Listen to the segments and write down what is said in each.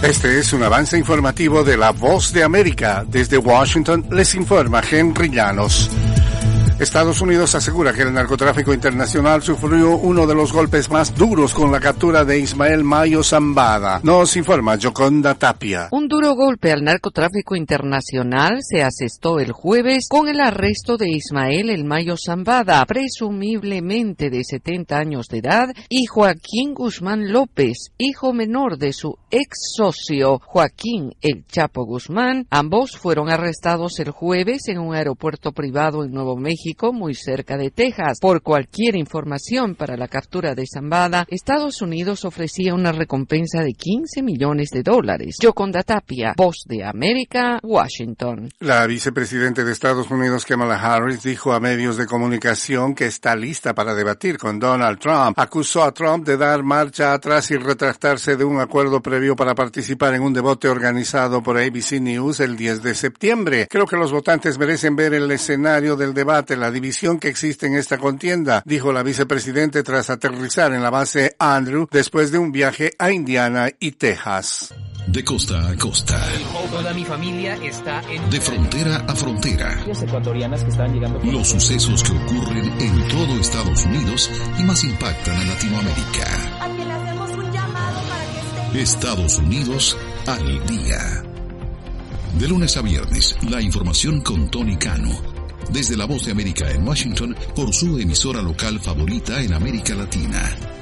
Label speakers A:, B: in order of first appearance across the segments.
A: Este es un avance informativo de La Voz de América. Desde Washington les informa Henry Llanos. Estados Unidos asegura que el narcotráfico internacional sufrió uno de los golpes más duros con la captura de Ismael Mayo Zambada. Nos informa Yoconda Tapia.
B: Un duro golpe al narcotráfico internacional se asestó el jueves con el arresto de Ismael El Mayo Zambada, presumiblemente de 70 años de edad, y Joaquín Guzmán López, hijo menor de su ex socio Joaquín El Chapo Guzmán. Ambos fueron arrestados el jueves en un aeropuerto privado en Nuevo México, muy cerca de Texas. Por cualquier información para la captura de Zambada, Estados Unidos ofrecía una recompensa de $15 millones. Yoconda Tapia, Voz de América, Washington.
A: La vicepresidenta de Estados Unidos, Kamala Harris, dijo a medios de comunicación que está lista para debatir con Donald Trump. Acusó a Trump de dar marcha atrás y retractarse de un acuerdo previo para participar en un debate organizado por ABC News el 10 de septiembre. Creo que los votantes merecen ver el escenario del debate, la división que existe en esta contienda, dijo la vicepresidenta tras aterrizar en la base Andrew después de un viaje a Indiana y Texas.
C: De costa a costa.
D: Toda mi familia está en...
C: De frontera a frontera.
D: Ecuatorianas que están llegando...
C: Los sucesos que ocurren en todo Estados Unidos y más impactan a Latinoamérica.
E: A quien le hacemos un llamado para que esté...
C: Estados Unidos al día. De lunes a viernes, la información con Tony Cano. Desde La Voz de América en Washington, por su emisora local favorita en América Latina.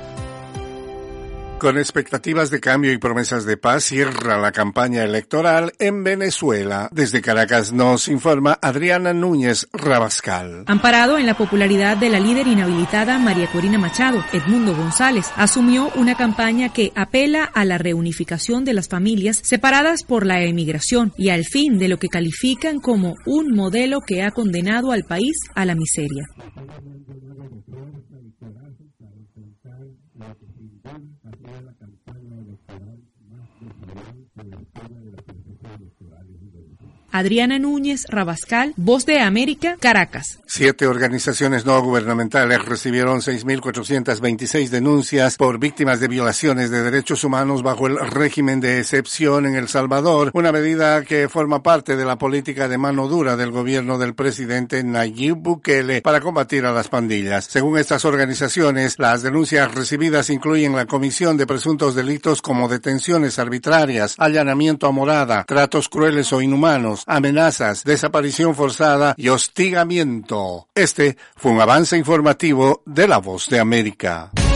A: Con expectativas de cambio y promesas de paz, cierra la campaña electoral en Venezuela. Desde Caracas nos informa Adriana Núñez Rabascal.
F: Amparado en la popularidad de la líder inhabilitada María Corina Machado, Edmundo González asumió una campaña que apela a la reunificación de las familias separadas por la emigración y al fin de lo que califican como un modelo que ha condenado al país a la miseria. Adriana Núñez Rabascal, Voz de América, Caracas.
A: 7 organizaciones no gubernamentales recibieron 6.426 denuncias por víctimas de violaciones de derechos humanos bajo el régimen de excepción en El Salvador, una medida que forma parte de la política de mano dura del gobierno del presidente Nayib Bukele para combatir a las pandillas. Según estas organizaciones, las denuncias recibidas incluyen la comisión de presuntos delitos como detenciones arbitrarias, allanamiento a morada, tratos crueles o inhumanos, amenazas, desaparición forzada y hostigamiento. Este fue un avance informativo de La Voz de América.